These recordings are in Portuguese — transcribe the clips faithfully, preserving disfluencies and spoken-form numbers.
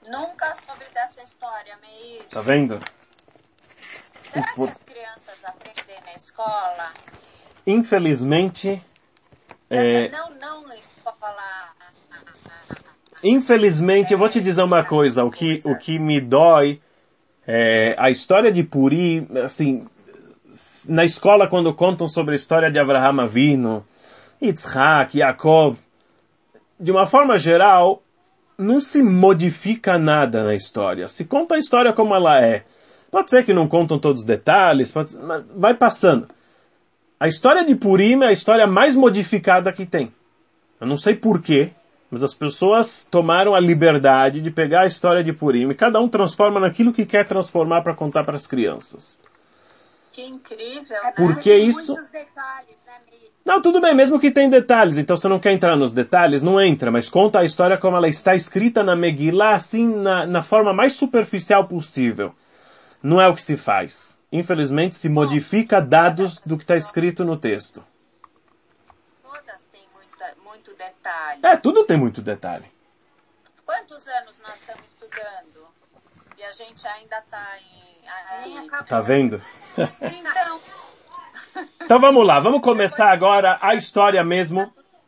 Nunca soube dessa história, Meir. Tá vendo? Será que as crianças aprendem na escola? Infelizmente... É... Não, não escola... Infelizmente, eu vou te dizer uma coisa. O que, o que me dói é a história de Puri, assim... Na escola, quando contam sobre a história de Avraham Avinu, Yitzhak, Yaakov, de uma forma geral, não se modifica nada na história. Se conta a história como ela é. Pode ser que não contam todos os detalhes, pode, mas vai passando. A história de Purim é a história mais modificada que tem. Eu não sei porquê, mas as pessoas tomaram a liberdade de pegar a história de Purim e cada um transforma naquilo que quer transformar para contar para as crianças. Que incrível, é né? Porque tem isso... muitos detalhes, né, Meir? Não, tudo bem, mesmo que tem detalhes, então você não quer entrar nos detalhes, não entra, mas conta a história como ela está escrita na Megillah, assim, na, na forma mais superficial possível. Não é o que se faz. Infelizmente, se modifica dados do que está escrito no texto. Todas têm muita, muito detalhe. É, tudo tem muito detalhe. Quantos anos nós estamos estudando? E a gente ainda está em... Aí. Tá vendo? Então... Então vamos lá, vamos começar agora a história mesmo.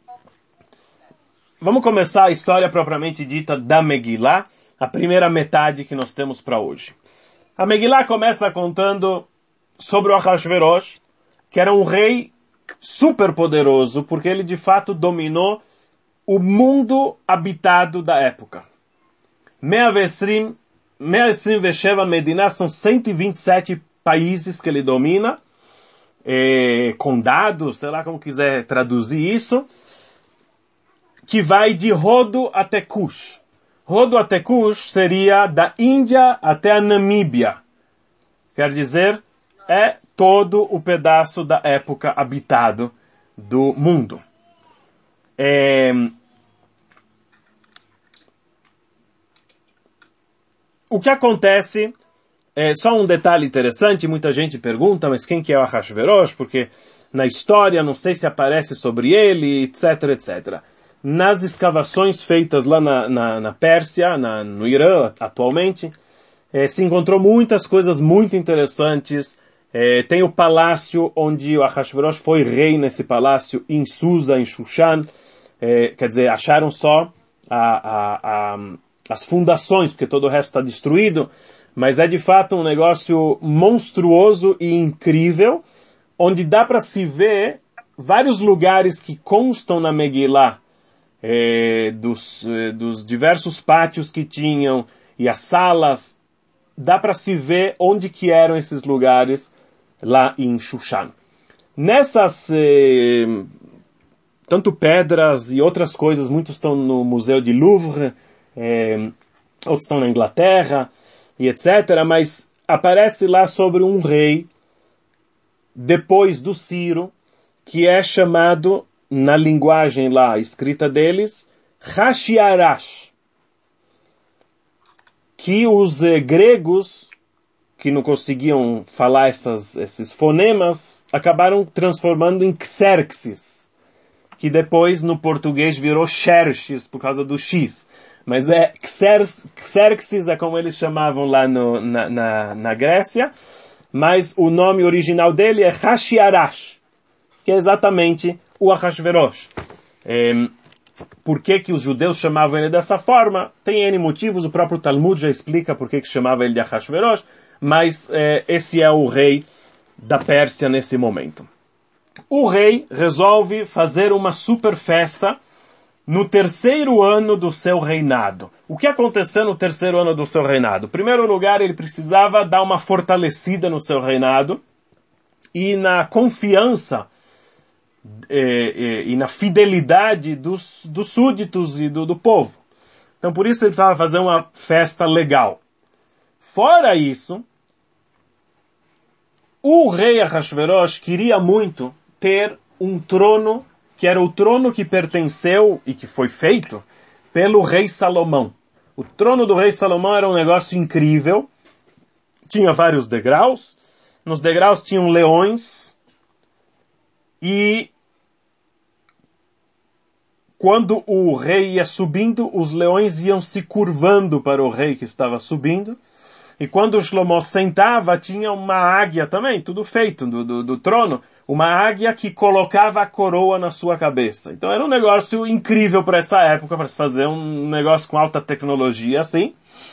Vamos começar a história propriamente dita da Megillah, a primeira metade que nós temos para hoje. A Megillah começa contando sobre o Ahasverosh, que era um rei super poderoso, porque ele de fato dominou o mundo habitado da época. Mea Vesrim, Mea Vesrim Vesheva Medina, são cento e vinte e sete países que ele domina, eh, condados, sei lá como quiser traduzir isso, que vai de Rodo até Kush. Rodo até Kush seria da Índia até a Namíbia. Quer dizer, é todo o pedaço da época habitado do mundo. É... O que acontece, é só um detalhe interessante, muita gente pergunta, mas quem que é o Ahasverosh? Porque na história não sei se aparece sobre ele, etc, etcétera. Nas escavações feitas lá na, na, na Pérsia, na, no Irã atualmente, eh, se encontrou muitas coisas muito interessantes. Eh, tem o palácio onde o Ahasverosh foi rei, nesse palácio em Susa, em Shushan. Eh, quer dizer, acharam só a, a, a, as fundações, porque todo o resto está destruído. Mas é de fato um negócio monstruoso e incrível, onde dá para se ver vários lugares que constam na Megillah, Eh, dos, eh, dos diversos pátios que tinham e as salas, dá para se ver onde que eram esses lugares lá em Shushan. Nessas, eh, tanto pedras e outras coisas, muitos estão no Museu de Louvre, eh, outros estão na Inglaterra, e etcétera, mas aparece lá sobre um rei, depois do Ciro, que é chamado, na linguagem lá escrita deles, Hashiarash, que os eh, gregos, que não conseguiam falar essas, esses fonemas, acabaram transformando em Xerxes, que depois no português virou Xerxes por causa do X. Mas é Xer- Xerxes é como eles chamavam lá no, na, na, na Grécia, mas o nome original dele é Hashiarash, que é exatamente o Ahasverosh. É, por que que os judeus chamavam ele dessa forma? Tem N motivos, o próprio Talmud já explica por que que chamava ele de Ahasverosh, mas é, esse é o rei da Pérsia nesse momento. O rei resolve fazer uma super festa no terceiro ano do seu reinado. O que aconteceu no terceiro ano do seu reinado? Em primeiro lugar, ele precisava dar uma fortalecida no seu reinado e na confiança E, e, e na fidelidade dos, dos súditos e do, do povo. Então por isso ele precisava fazer uma festa legal. Fora isso, o rei Ahasverosh queria muito ter um trono que era o trono que pertenceu e que foi feito pelo rei Salomão. O trono do rei Salomão era um negócio incrível, tinha vários degraus, nos degraus tinham leões, e quando o rei ia subindo, os leões iam se curvando para o rei que estava subindo. E quando Shlomo sentava, tinha uma águia também, tudo feito do, do, do trono, uma águia que colocava a coroa na sua cabeça. Então era um negócio incrível para essa época, para se fazer um negócio com alta tecnologia assim.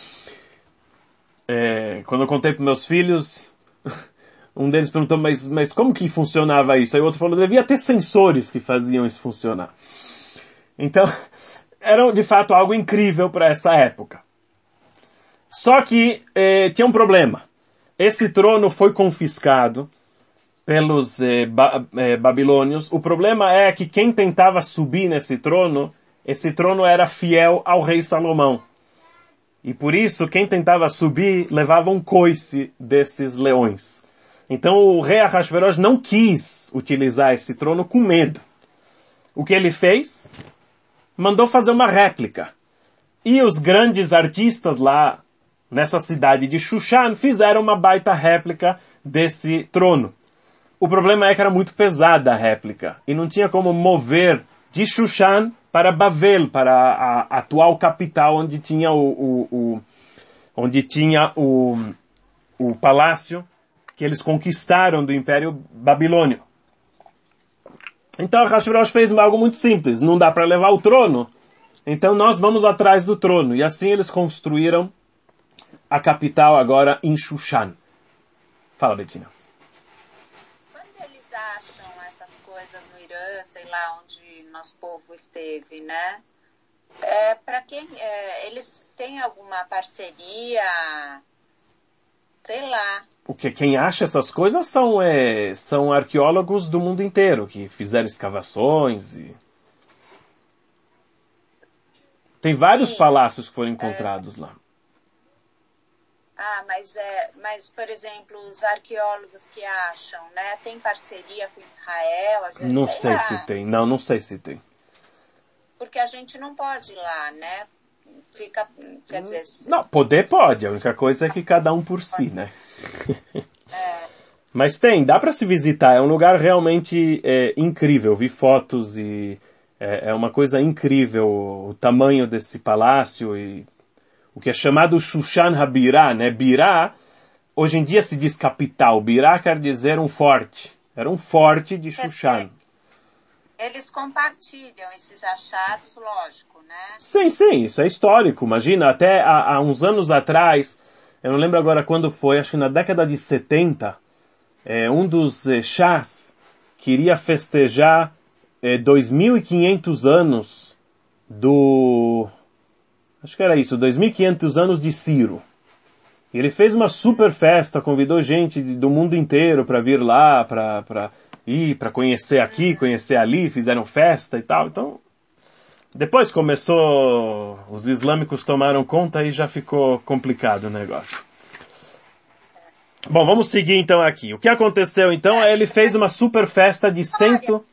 É, quando eu contei para meus filhos, um deles perguntou, mas, mas como que funcionava isso? Aí o outro falou, devia ter sensores que faziam isso funcionar. Então, era de fato algo incrível para essa época. Só que eh, tinha um problema. Esse trono foi confiscado pelos eh, ba eh, babilônios. O problema é que quem tentava subir nesse trono, esse trono era fiel ao rei Salomão. E por isso, quem tentava subir levava um coice desses leões. Então o rei Ahasverosh não quis utilizar esse trono com medo. O que ele fez? Mandou fazer uma réplica. E os grandes artistas lá nessa cidade de Shushan fizeram uma baita réplica desse trono. O problema é que era muito pesada a réplica e não tinha como mover de Shushan para Bavel, para a, a atual capital onde tinha o, o, o onde tinha o, o palácio que eles conquistaram do Império Babilônio. Então Ahasverosh fez algo muito simples, não dá para levar o trono, então nós vamos atrás do trono. E assim eles construíram a capital agora em Shushan. Fala, Betina. Quando eles acham essas coisas no Irã, sei lá, onde nosso povo esteve, né? É, para quem, é, eles têm alguma parceria, sei lá. Porque quem acha essas coisas são, é, são arqueólogos do mundo inteiro, que fizeram escavações e... Tem vários Sim. palácios que foram encontrados é... lá. Ah, mas, é, mas, por exemplo, os arqueólogos que acham, né? Tem parceria com Israel? A gente, não sei, sei se tem. Não, não sei se tem. Porque a gente não pode ir lá, né? Fica, quer dizer... Não, poder pode. A única coisa é que cada um por si, né? É. Mas tem, dá para se visitar. É um lugar realmente é, incrível. Vi fotos e é, é uma coisa incrível o tamanho desse palácio e... O que é chamado Shushan Habirá, né? Birá, hoje em dia se diz capital. Birá quer dizer um forte. Era um forte de Shushan. Eles compartilham esses achados, lógico, né? Sim, sim, isso é histórico. Imagina, até há, há uns anos atrás, eu não lembro agora quando foi, acho que na década de setenta, é, um dos é, chás queria festejar é, dois mil e quinhentos anos do... Acho que era isso, dois mil e quinhentos anos de Ciro. E ele fez uma super festa, convidou gente do mundo inteiro para vir lá, para para ir, para conhecer aqui, conhecer ali, fizeram festa e tal. Então, depois começou, os islâmicos tomaram conta e já ficou complicado o negócio. Bom, vamos seguir então aqui. O que aconteceu então é ele fez uma super festa de cento...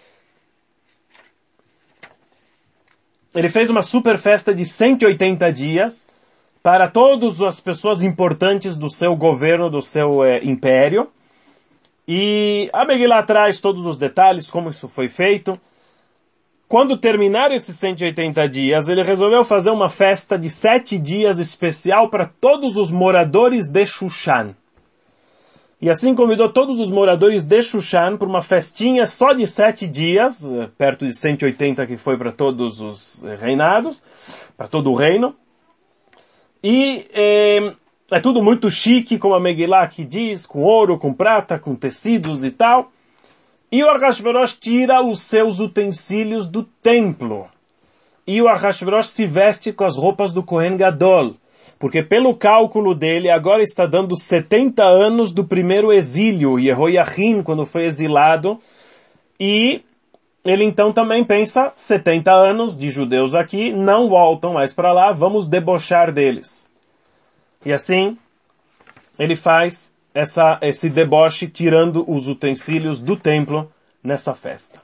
Ele fez uma super festa de cento e oitenta dias para todas as pessoas importantes do seu governo, do seu é, império. E a Megillah traz todos os detalhes, como isso foi feito. Quando terminar esses cento e oitenta dias, ele resolveu fazer uma festa de sete dias especial para todos os moradores de Shushan. E assim convidou todos os moradores de Shushan para uma festinha só de sete dias, perto de cento e oitenta que foi para todos os reinados, para todo o reino. E é, é tudo muito chique, como a Megillah aqui diz, com ouro, com prata, com tecidos e tal. E o Ahasverosh tira os seus utensílios do templo. E o Ahasverosh se veste com as roupas do Kohen Gadol. Porque pelo cálculo dele, agora está dando setenta anos do primeiro exílio, Yehoiachin, quando foi exilado. E ele então também pensa, setenta anos de judeus aqui, não voltam mais para lá, vamos debochar deles. E assim, ele faz essa, esse deboche tirando os utensílios do templo nessa festa.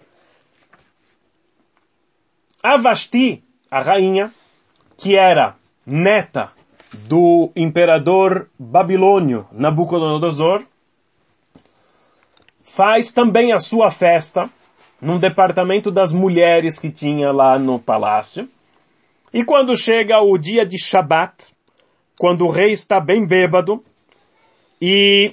A Vashti, a rainha, que era neta do imperador babilônio Nabucodonosor, faz também a sua festa num departamento das mulheres que tinha lá no palácio. E quando chega o dia de Shabat, quando o rei está bem bêbado, e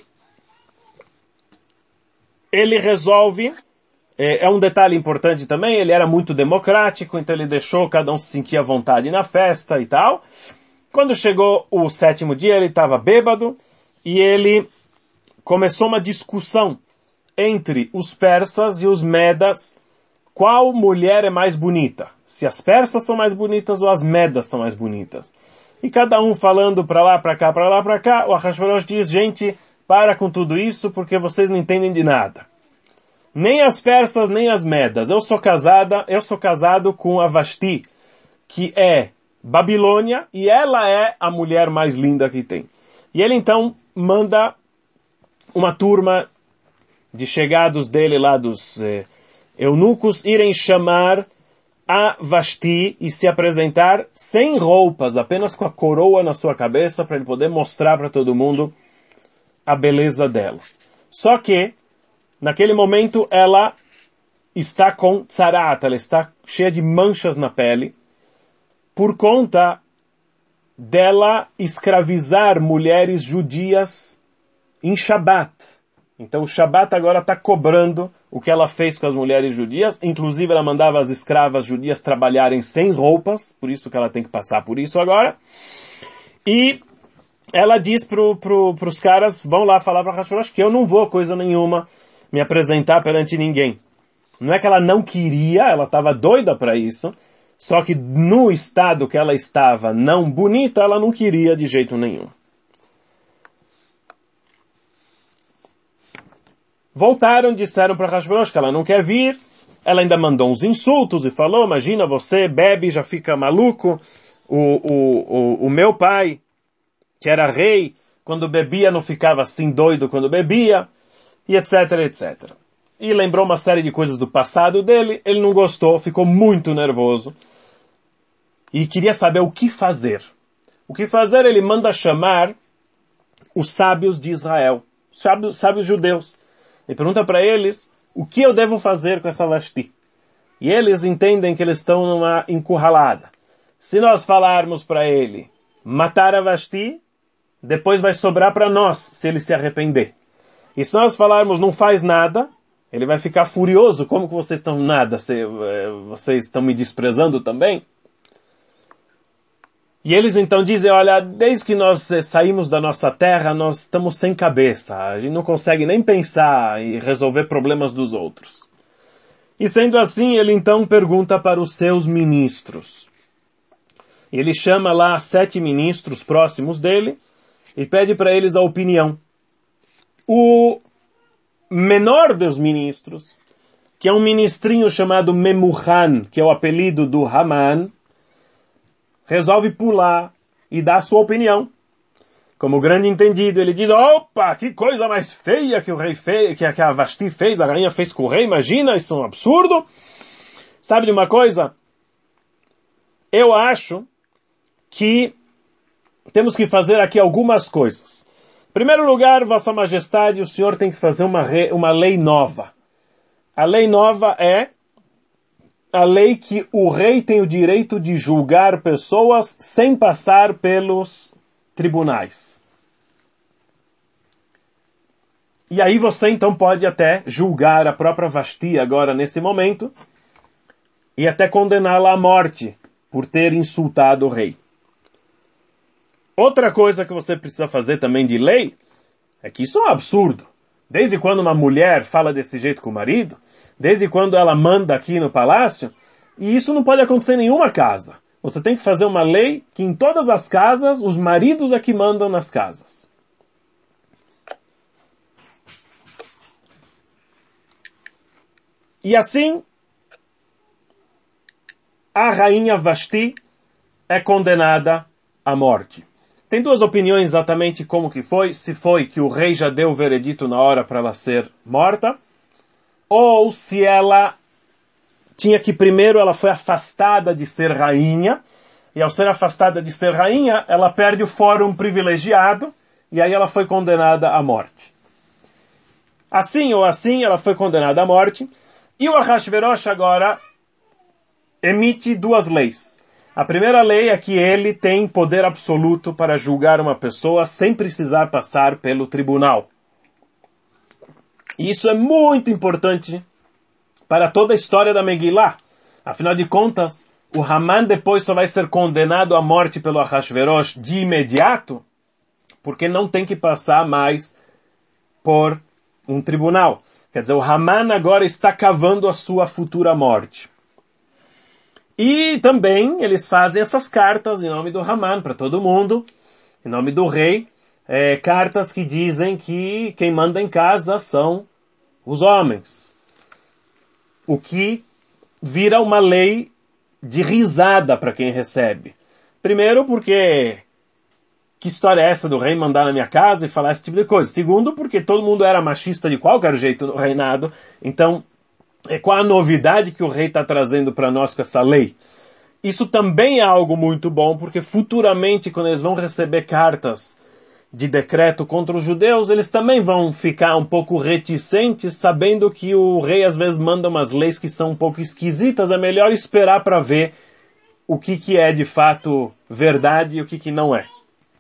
ele resolve, é, é um detalhe importante também, ele era muito democrático, então ele deixou cada um se sentir à vontade na festa e tal. Quando chegou o sétimo dia, ele estava bêbado, e ele começou uma discussão entre os persas e os medas, qual mulher é mais bonita? Se as persas são mais bonitas ou as medas são mais bonitas? E cada um falando para lá, para cá, para lá, para cá, o Ahasverosh diz, gente, para com tudo isso porque vocês não entendem de nada. Nem as persas, nem as medas. Eu sou casada, eu sou casado com a Vashti, que é Babilônia, e ela é a mulher mais linda que tem. E ele então manda uma turma de chegados dele lá, dos eh, eunucos, irem chamar a Vashti e se apresentar sem roupas, apenas com a coroa na sua cabeça, para ele poder mostrar para todo mundo a beleza dela. Só que, naquele momento, ela está com tzarat, ela está cheia de manchas na pele, por conta dela escravizar mulheres judias em Shabat. Então o Shabat agora está cobrando o que ela fez com as mulheres judias. Inclusive ela mandava as escravas judias trabalharem sem roupas, por isso que ela tem que passar por isso agora. E ela diz para pro, os caras, vão lá falar para Ahasverosh que eu não vou coisa nenhuma me apresentar perante ninguém. Não é que ela não queria, ela estava doida para isso, só que no estado que ela estava não bonita, ela não queria de jeito nenhum. Voltaram, disseram para Ahasverosh que ela não quer vir. Ela ainda mandou uns insultos e falou, imagina, você bebe, já fica maluco. O, o, o, o meu pai, que era rei, quando bebia não ficava assim doido quando bebia, e etc, etcétera. E lembrou uma série de coisas do passado dele, ele não gostou, ficou muito nervoso. E queria saber o que fazer. O que fazer? Ele manda chamar os sábios de Israel, sábios, sábios judeus. E pergunta para eles, o que eu devo fazer com essa Vashti? E eles entendem que eles estão numa encurralada. Se nós falarmos para ele matar a Vashti, depois vai sobrar para nós, se ele se arrepender. E se nós falarmos não faz nada, ele vai ficar furioso, como que vocês estão nada? Vocês estão me desprezando também? E eles então dizem, olha, desde que nós saímos da nossa terra, nós estamos sem cabeça. A gente não consegue nem pensar e resolver problemas dos outros. E sendo assim, ele então pergunta para os seus ministros. Ele chama lá sete ministros próximos dele e pede para eles a opinião. O menor dos ministros, que é um ministrinho chamado Memuhan, que é o apelido do Haman, resolve pular e dar a sua opinião. Como grande entendido, ele diz, opa, que coisa mais feia que o rei fez, que a Vashti fez, a rainha fez com o rei, imagina, isso é um absurdo. Sabe de uma coisa? Eu acho que temos que fazer aqui algumas coisas. Em primeiro lugar, Vossa Majestade, o senhor tem que fazer uma, re, uma lei nova. A lei nova é a lei que o rei tem o direito de julgar pessoas sem passar pelos tribunais. E aí você então pode até julgar a própria Vashti agora nesse momento e até condená-la à morte por ter insultado o rei. Outra coisa que você precisa fazer também de lei é que isso é um absurdo. Desde quando uma mulher fala desse jeito com o marido, desde quando ela manda aqui no palácio, e isso não pode acontecer em nenhuma casa. Você tem que fazer uma lei que em todas as casas, os maridos é que mandam nas casas. E assim, a rainha Vashti é condenada à morte. Tem duas opiniões exatamente como que foi, se foi que o rei já deu o veredito na hora para ela ser morta, ou se ela tinha que primeiro, ela foi afastada de ser rainha, e ao ser afastada de ser rainha, ela perde o fórum privilegiado, e aí ela foi condenada à morte. Assim ou assim, ela foi condenada à morte. E o Ahashverosh agora emite duas leis. A primeira lei é que ele tem poder absoluto para julgar uma pessoa sem precisar passar pelo tribunal. E isso é muito importante para toda a história da Megillah. Afinal de contas, o Haman depois só vai ser condenado à morte pelo Ahashverosh de imediato, porque não tem que passar mais por um tribunal. Quer dizer, o Haman agora está cavando a sua futura morte. E também eles fazem essas cartas em nome do Haman para todo mundo, em nome do rei, é, cartas que dizem que quem manda em casa são os homens. O que vira uma lei de risada para quem recebe. Primeiro porque, que história é essa do rei mandar na minha casa e falar esse tipo de coisa? Segundo porque todo mundo era machista de qualquer jeito no reinado, então é qual a novidade que o rei está trazendo para nós com essa lei? Isso também é algo muito bom, porque futuramente, quando eles vão receber cartas de decreto contra os judeus, eles também vão ficar um pouco reticentes, sabendo que o rei às vezes manda umas leis que são um pouco esquisitas. É melhor esperar para ver o que, que é de fato verdade e o que, que não é.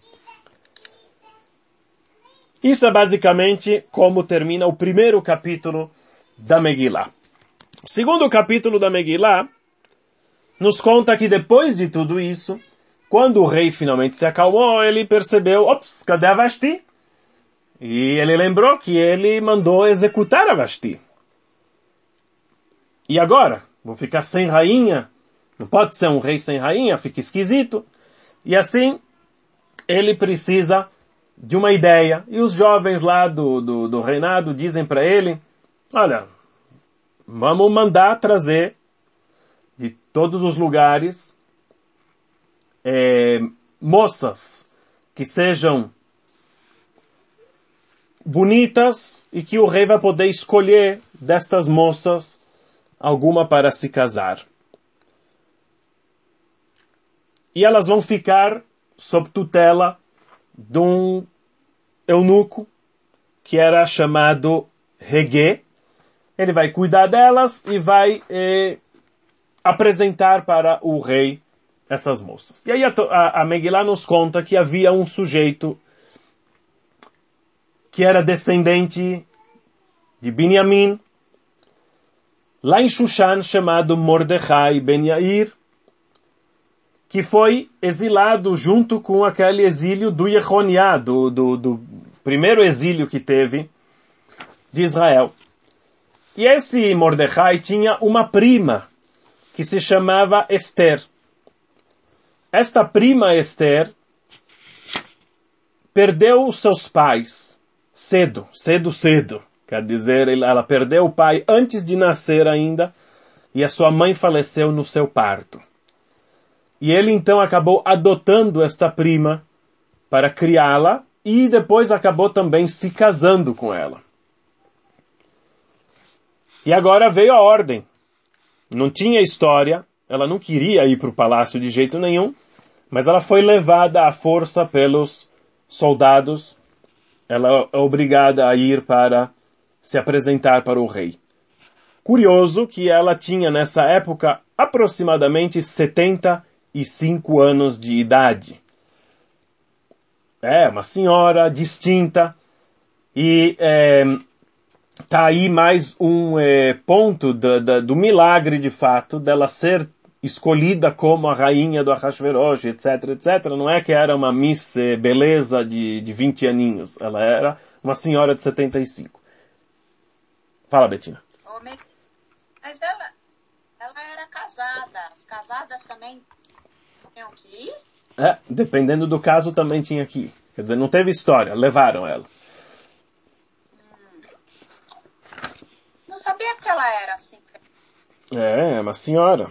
Isso é basicamente como termina o primeiro capítulo da Megillah. O segundo capítulo da Megillah nos conta que depois de tudo isso, quando o rei finalmente se acalmou, ele percebeu, ops, cadê a Vashti? E ele lembrou que ele mandou executar a Vashti. E agora? Vou ficar sem rainha? Não pode ser um rei sem rainha, fica esquisito. E assim, ele precisa de uma ideia. E os jovens lá do, do, do reinado dizem para ele, olha, vamos mandar trazer de todos os lugares é, moças que sejam bonitas e que o rei vai poder escolher destas moças alguma para se casar. E elas vão ficar sob tutela de um eunuco que era chamado Regé. Ele vai cuidar delas e vai eh, apresentar para o rei essas moças. E aí a, a, a Megillah nos conta que havia um sujeito que era descendente de Binyamin, lá em Shushan, chamado Mordechai Ben Yair, que foi exilado junto com aquele exílio do Yehoniah, do, do, do primeiro exílio que teve de Israel. E esse Mordechai tinha uma prima que se chamava Esther. Esta prima Esther perdeu os seus pais cedo, cedo, cedo. Quer dizer, ela perdeu o pai antes de nascer ainda e a sua mãe faleceu no seu parto. E ele então acabou adotando esta prima para criá-la e depois acabou também se casando com ela. E agora veio a ordem. Não tinha história, ela não queria ir para o palácio de jeito nenhum, mas ela foi levada à força pelos soldados. Ela é obrigada a ir para se apresentar para o rei. Curioso que ela tinha nessa época aproximadamente setenta e cinco anos de idade. É, uma senhora distinta e é, tá aí mais um é, ponto do, do, do milagre de fato dela ser escolhida como a rainha do Ahashverosh, etc, etcétera. Não é que era uma miss é, beleza de, de vinte aninhos, ela era uma senhora de setenta e cinco. Fala, Betina. Mas ela, ela era casada, as casadas também tinham que ir? É, dependendo do caso também tinha que ir. Quer dizer, não teve história, levaram ela. Hum. Não sabia que ela era assim. É, uma senhora.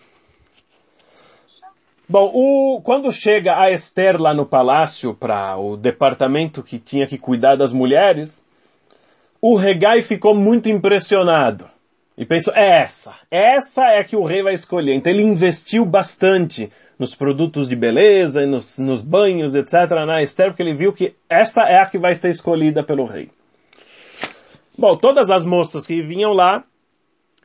Bom, o, quando chega a Esther lá no palácio para o departamento que tinha que cuidar das mulheres, o Regai ficou muito impressionado. E pensou, é essa, essa é a que o rei vai escolher. Então ele investiu bastante nos produtos de beleza, nos, nos banhos, etcétera, na Esther, porque ele viu que essa é a que vai ser escolhida pelo rei. Bom, todas as moças que vinham lá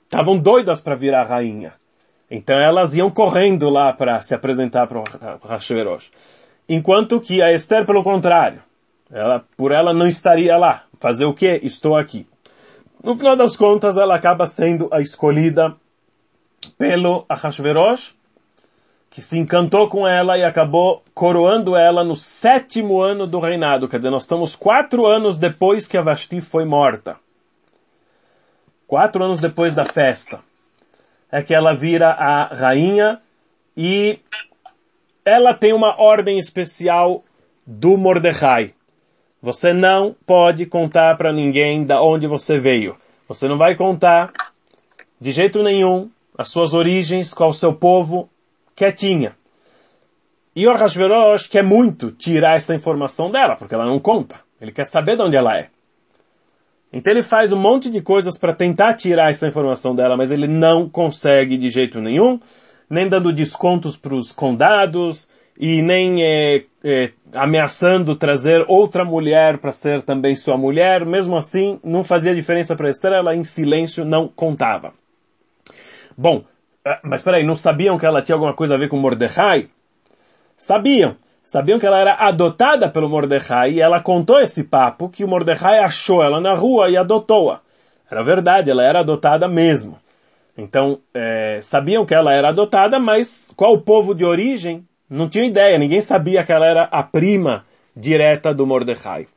estavam doidas para virar rainha. Então elas iam correndo lá para se apresentar para o Ahasverosh. Enquanto que a Esther, pelo contrário, ela, por ela não estaria lá. Fazer o quê? Estou aqui. No final das contas, ela acaba sendo a escolhida pelo Ahasverosh, que se encantou com ela e acabou coroando ela no sétimo ano do reinado. Quer dizer, nós estamos quatro anos depois que a Vashti foi morta. Quatro anos depois da festa. É que ela vira a rainha e ela tem uma ordem especial do Mordecai. Você não pode contar para ninguém da onde você veio. Você não vai contar de jeito nenhum as suas origens, qual o seu povo, quietinha. E o Ahasverosh quer muito tirar essa informação dela, porque ela não conta. Ele quer saber de onde ela é. Então ele faz um monte de coisas para tentar tirar essa informação dela, mas ele não consegue de jeito nenhum, nem dando descontos para os condados, e nem é, é, ameaçando trazer outra mulher para ser também sua mulher. Mesmo assim, não fazia diferença para Esther, ela em silêncio não contava. Bom, mas peraí, não sabiam que ela tinha alguma coisa a ver com Mordecai? Sabiam. Sabiam que ela era adotada pelo Mordecai e ela contou esse papo que o Mordecai achou ela na rua e adotou-a. Era verdade, ela era adotada mesmo. Então, é, sabiam que ela era adotada, mas qual o povo de origem? Não tinha ideia, ninguém sabia que ela era a prima direta do Mordecai.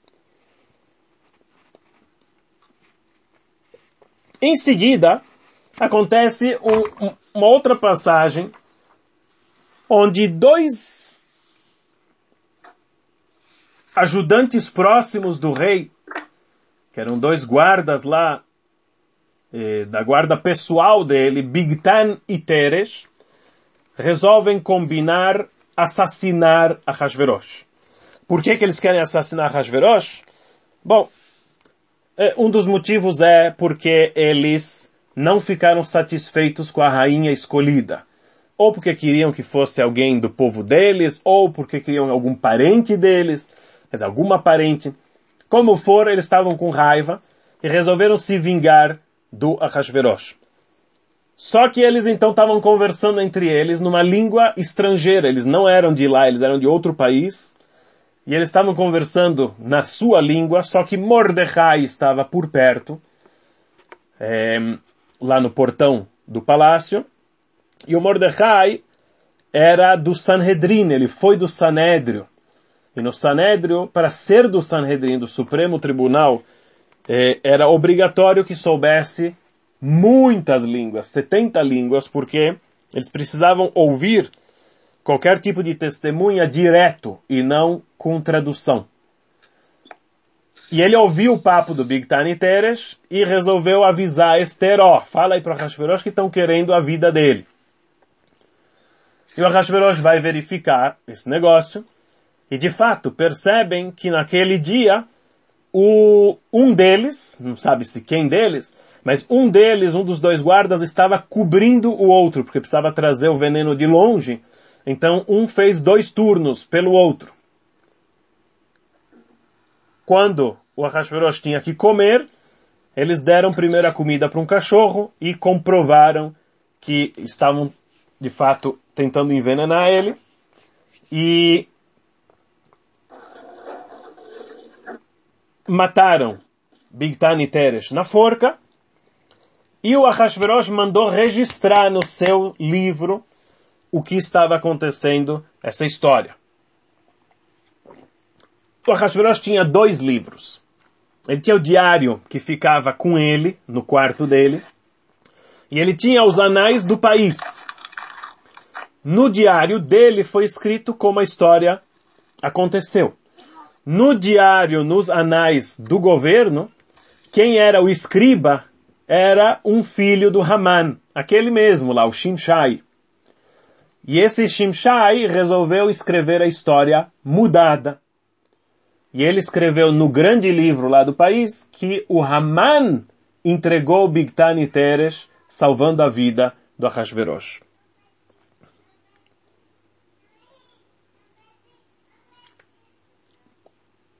Em seguida, acontece um, um, uma outra passagem onde dois ajudantes próximos do rei, que eram dois guardas lá, eh, da guarda pessoal dele, Bigtan e Teresh, resolvem combinar assassinar Ahasverosh. Por que que eles querem assassinar Ahasverosh? Bom, eh, um dos motivos é porque eles não ficaram satisfeitos com a rainha escolhida. Ou porque queriam que fosse alguém do povo deles, ou porque queriam algum parente deles, quer dizer, alguma parente. Como for, eles estavam com raiva e resolveram se vingar do Ahasverosh. Só que eles então estavam conversando entre eles numa língua estrangeira. Eles não eram de lá, eles eram de outro país. E eles estavam conversando na sua língua, só que Mordecai estava por perto, é, lá no portão do palácio. E o Mordecai era do Sanhedrin, ele foi do Sanédrio. E no Sanédrio, para ser do Sanhedrin, do Supremo Tribunal, eh, era obrigatório que soubesse muitas línguas, setenta línguas, porque eles precisavam ouvir qualquer tipo de testemunha direto e não com tradução. E ele ouviu o papo do Bigtan e Teresh e resolveu avisar Esther, ó, fala aí para o Ahasverosh que estão querendo a vida dele. E o Ahasverosh vai verificar esse negócio. E de fato, percebem que naquele dia, o, um deles, não sabe-se quem deles, mas um deles, um dos dois guardas, estava cobrindo o outro, porque precisava trazer o veneno de longe. Então, um fez dois turnos pelo outro. Quando o Ahasverosh tinha que comer, eles deram primeiro a comida para um cachorro e comprovaram que estavam, de fato, tentando envenenar ele. E mataram Bigtan e Teresh na forca, e o Ahasverosh mandou registrar no seu livro o que estava acontecendo, essa história. O Ahasverosh tinha dois livros. Ele tinha o diário que ficava com ele, no quarto dele, e ele tinha os anais do país. No diário dele foi escrito como a história aconteceu. No diário, nos anais do governo, quem era o escriba era um filho do Haman, aquele mesmo lá, o Shimshai. E esse Shimshai resolveu escrever a história mudada. E ele escreveu no grande livro lá do país que o Haman entregou Bigtan e Teresh, salvando a vida do Ahasverosh.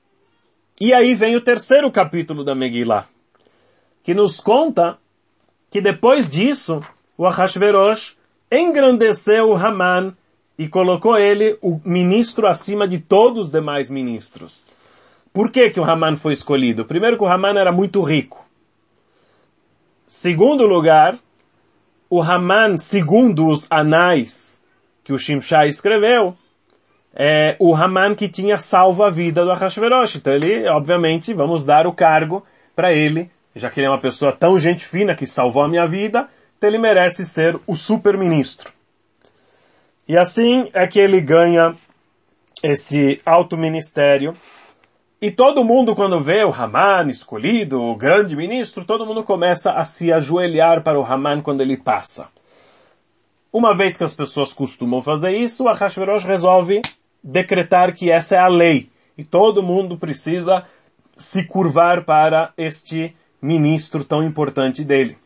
E aí vem o terceiro capítulo da Megillah, que nos conta que depois disso, o Ahashverosh engrandeceu o Haman e colocou ele, o ministro, acima de todos os demais ministros. Por que que o Haman foi escolhido? Primeiro que o Haman era muito rico. Segundo lugar, o Haman, segundo os anais que o Shimshai escreveu, é o Haman que tinha salvo a vida do Ahashverosh. Então ele, obviamente, vamos dar o cargo para ele, já que ele é uma pessoa tão gente fina que salvou a minha vida, então ele merece ser o super-ministro. E assim é que ele ganha esse alto ministério. E todo mundo, quando vê o Haman escolhido, o grande ministro, todo mundo começa a se ajoelhar para o Haman quando ele passa. Uma vez que as pessoas costumam fazer isso, o Ahashverosh resolve decretar que essa é a lei. E todo mundo precisa se curvar para este ministro tão importante dele.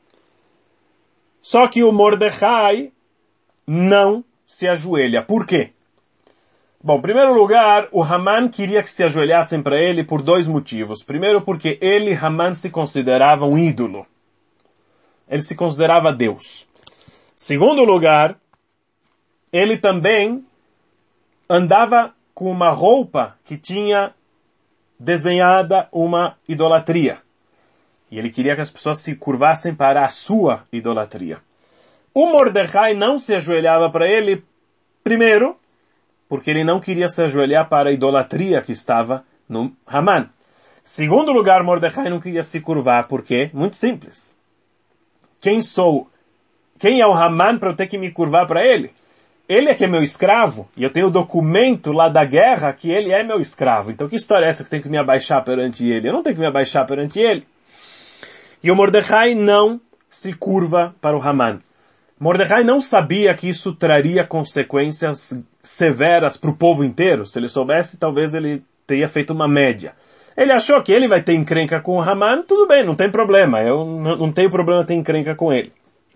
Só que o Mordecai não se ajoelha. Por quê? Bom, em primeiro lugar, o Haman queria que se ajoelhassem para ele por dois motivos. Primeiro, porque ele, Haman, se considerava um ídolo. Ele se considerava Deus. Segundo lugar, ele também andava com uma roupa que tinha desenhada uma idolatria. E ele queria que as pessoas se curvassem para a sua idolatria. O Mordecai não se ajoelhava para ele, primeiro, porque ele não queria se ajoelhar para a idolatria que estava no Haman. Segundo lugar, Mordecai não queria se curvar, porque, muito simples. Quem sou, quem é o Haman para eu ter que me curvar para ele? Ele é que é meu escravo, e eu tenho o documento lá da guerra que ele é meu escravo. Então que história é essa que eu tenho que me abaixar perante ele? Eu não tenho que me abaixar perante ele. E o Mordecai não se curva para o Haman. Mordecai não sabia que isso traria consequências severas para o povo inteiro. Se ele soubesse, talvez ele teria feito uma média. Ele achou que ele vai ter encrenca com o Haman, tudo bem, não tem problema. Eu não, não tenho problema ter encrenca com ele.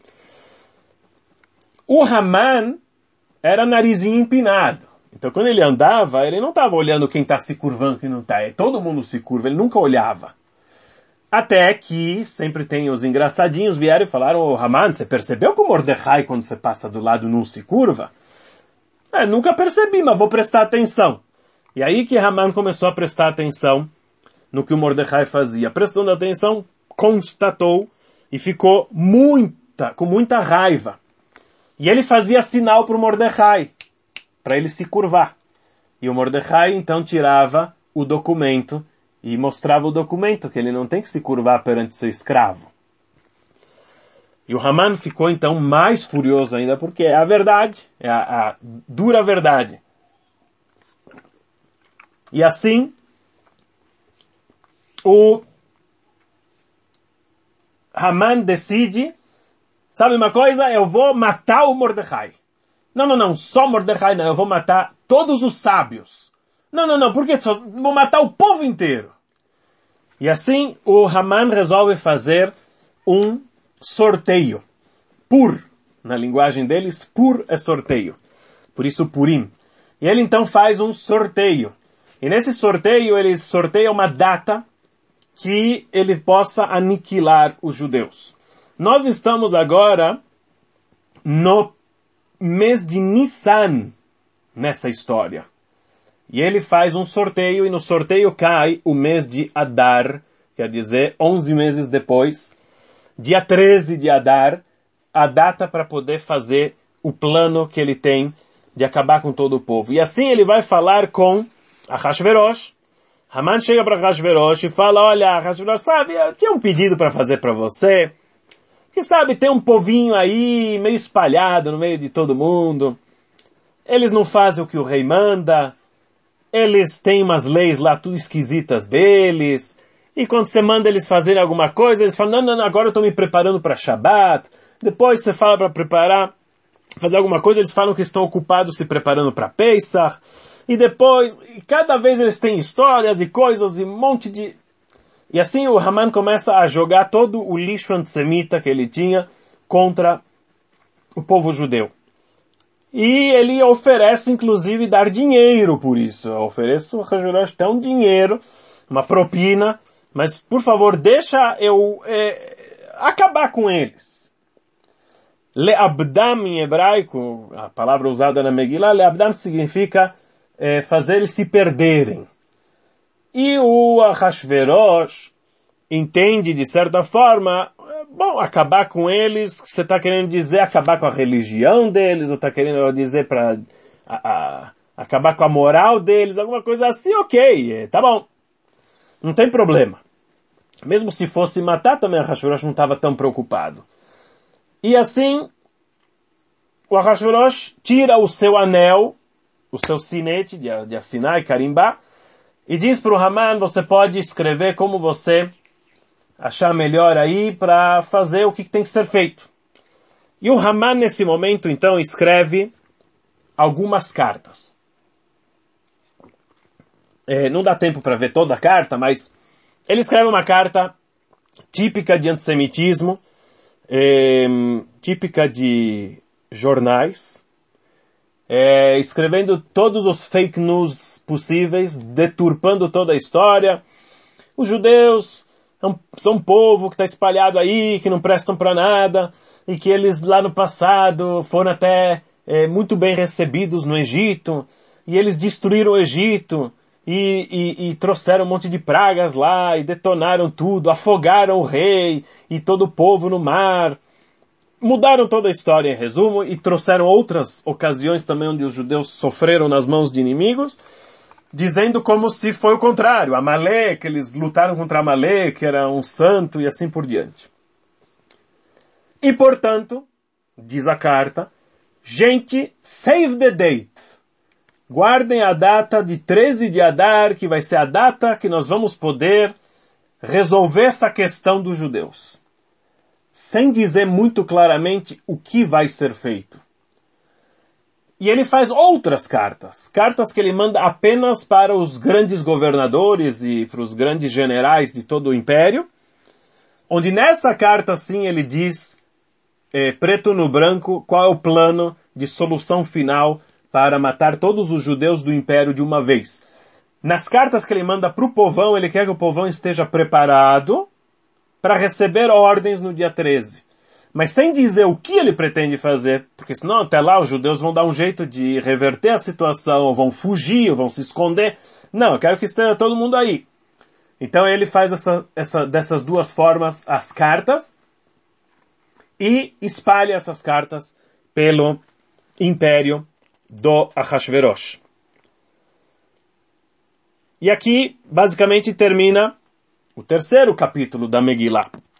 O Haman era narizinho empinado. Então quando ele andava, ele não estava olhando quem está se curvando e quem não está. Todo mundo se curva, ele nunca olhava. Até que sempre tem os engraçadinhos vieram e falaram: ô Haman, você percebeu que o Mordecai, quando você passa do lado, não se curva? É, nunca percebi, mas vou prestar atenção. E aí que Haman começou a prestar atenção no que o Mordecai fazia. Prestando atenção, constatou e ficou muita, com muita raiva. E ele fazia sinal para o Mordecai, para ele se curvar. E o Mordecai então tirava o documento e mostrava o documento, que ele não tem que se curvar perante seu escravo. E o Haman ficou então mais furioso ainda, porque é a verdade, é a, a dura verdade. E assim, o Haman decide, sabe uma coisa? Eu vou matar o Mordecai. Não, não, não, só Mordecai não, eu vou matar todos os sábios. Não, não, não, porque só vou matar o povo inteiro. E assim o Haman resolve fazer um sorteio. Pur, na linguagem deles, pur é sorteio. Por isso Purim. E ele então faz um sorteio. E nesse sorteio ele sorteia uma data que ele possa aniquilar os judeus. Nós estamos agora no mês de Nissan nessa história. E ele faz um sorteio, e no sorteio cai o mês de Adar, quer dizer, onze meses depois, dia treze de Adar, a data para poder fazer o plano que ele tem de acabar com todo o povo. E assim ele vai falar com Ahashverosh. Haman chega para Ahashverosh e fala: olha, Ahashverosh, sabe, eu tinha um pedido para fazer para você, que sabe, tem um povinho aí, meio espalhado no meio de todo mundo, eles não fazem o que o rei manda, eles têm umas leis lá tudo esquisitas deles, e quando você manda eles fazerem alguma coisa, eles falam: não, não, não, agora eu estou me preparando para Shabbat. Depois você fala para preparar, fazer alguma coisa, eles falam que estão ocupados se preparando para Pesach. E depois, e cada vez eles têm histórias e coisas e um monte de... E assim o Haman começa a jogar todo o lixo antissemita que ele tinha contra o povo judeu. E ele oferece, inclusive, dar dinheiro por isso. Eu ofereço a Ahashverosh até um dinheiro, uma propina, mas, por favor, deixa eu é, acabar com eles. Le'abdam em hebraico, a palavra usada na Megillah, le'abdam significa é, fazer eles se perderem. E o Ahashverosh entende, de certa forma, bom, acabar com eles, você está querendo dizer acabar com a religião deles, ou está querendo dizer para acabar com a moral deles, alguma coisa assim, ok, tá bom. Não tem problema. Mesmo se fosse matar, também o Ahashverosh não estava tão preocupado. E assim, o Ahashverosh tira o seu anel, o seu sinete de, de assinar e carimbar, e diz para o Haman, você pode escrever como você achar melhor aí para fazer o que tem que ser feito. E o Haman, nesse momento, então, escreve algumas cartas. É, não dá tempo para ver toda a carta, mas ele escreve uma carta típica de antissemitismo, é, típica de jornais, é, escrevendo todos os fake news possíveis, deturpando toda a história. Os judeus são um povo que está espalhado aí, que não prestam para nada, e que eles lá no passado foram até é, muito bem recebidos no Egito, e eles destruíram o Egito, e, e, e trouxeram um monte de pragas lá, e detonaram tudo, afogaram o rei e todo o povo no mar. Mudaram toda a história em resumo, e trouxeram outras ocasiões também onde os judeus sofreram nas mãos de inimigos, dizendo como se foi o contrário. Amalek, eles lutaram contra Amalek, que era um santo, e assim por diante. E portanto, diz a carta, gente, save the date. Guardem a data de treze de Adar, que vai ser a data que nós vamos poder resolver essa questão dos judeus. Sem dizer muito claramente o que vai ser feito. E ele faz outras cartas. Cartas que ele manda apenas para os grandes governadores e para os grandes generais de todo o império. Onde nessa carta, sim, ele diz, é, preto no branco, qual é o plano de solução final para matar todos os judeus do império de uma vez. Nas cartas que ele manda para o povão, ele quer que o povão esteja preparado para receber ordens no dia treze. Mas sem dizer o que ele pretende fazer, porque senão até lá os judeus vão dar um jeito de reverter a situação, ou vão fugir, ou vão se esconder. Não, eu quero que esteja todo mundo aí. Então ele faz essa, essa, dessas duas formas as cartas e espalha essas cartas pelo império do Ahashverosh. E aqui, basicamente, termina o terceiro capítulo da Megillah.